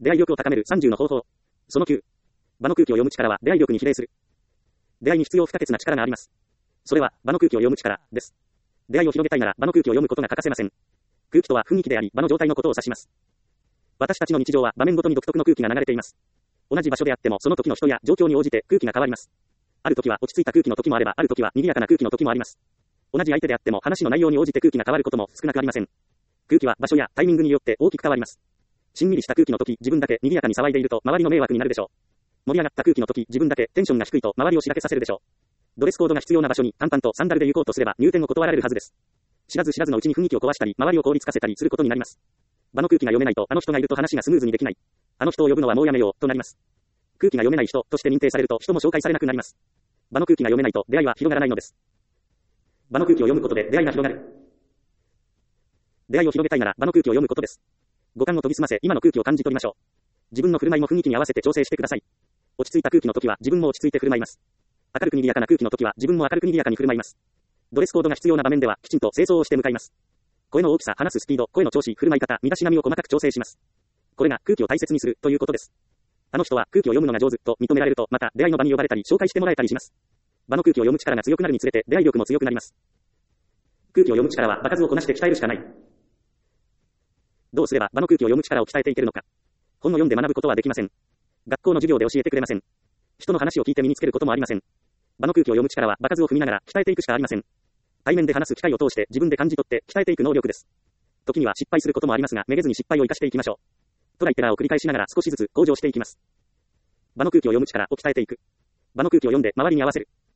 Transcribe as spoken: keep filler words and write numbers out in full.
出会い力を高めるさんじゅうの方法。そのきゅう。場の空気を読む力は出会い力に比例する。出会いに必要不可欠な力があります。それは場の空気を読む力です。出会いを広げたいなら場の空気を読むことが欠かせません。空気とは雰囲気であり場の状態のことを指します。私たちの日常は場面ごとに独特の空気が流れています。同じ場所であってもその時の人や状況に応じて空気が変わります。ある時は落ち着いた空気の時もあれば、ある時は賑やかな空気の時もあります。同じ相手であっても話の内容に応じて空気が変わることも少なくありません。空気は場所やタイミングによって大きく変わります。しんみりした空気の時、自分だけ賑やかに騒いでいると周りの迷惑になるでしょう。盛り上がった空気の時、自分だけテンションが低いと周りをしらけさせるでしょう。ドレスコードが必要な場所に短パンとサンダルで行こうとすれば入店を断られるはずです。知らず知らずのうちに雰囲気を壊したり、周りを凍りつかせたりすることになります。場の空気が読めないと、あの人がいると話がスムーズにできない。あの人を呼ぶのはもうやめようとなります。空気が読めない人として認定されると人も紹介されなくなります。場の空気が読めないと出会いは広がらないのです。場の空気を読むことで出会いが広がる。出会いを広げたいなら場の空気を読むことです。五感を研ぎ澄ませ、今の空気を感じ取りましょう。自分の振る舞いも雰囲気に合わせて調整してください。落ち着いた空気の時は自分も落ち着いて振る舞います。明るく賑やかな空気の時は自分も明るく賑やかに振る舞います。ドレスコードが必要な場面ではきちんと清掃をして向かいます。声の大きさ、話すスピード、声の調子、振る舞い方、身だしなみを細かく調整します。これが空気を大切にするということです。あの人は空気を読むのが上手と認められると、また出会いの場に呼ばれたり紹介してもらえたりします。場の空気を読む力が強くなるにつれて出会い力も強くなります。空気を読む力は場数をこなして鍛えるしかない。どうすれば場の空気を読む力を鍛えていけるのか。本を読んで学ぶことはできません。学校の授業で教えてくれません。人の話を聞いて身につけることもありません。場の空気を読む力は場数を踏みながら鍛えていくしかありません。対面で話す機会を通して自分で感じ取って鍛えていく能力です。時には失敗することもありますが、めげずに失敗を生かしていきましょう。トライテラーを繰り返しながら少しずつ向上していきます。場の空気を読む力を鍛えていく。場の空気を読んで周りに合わせる。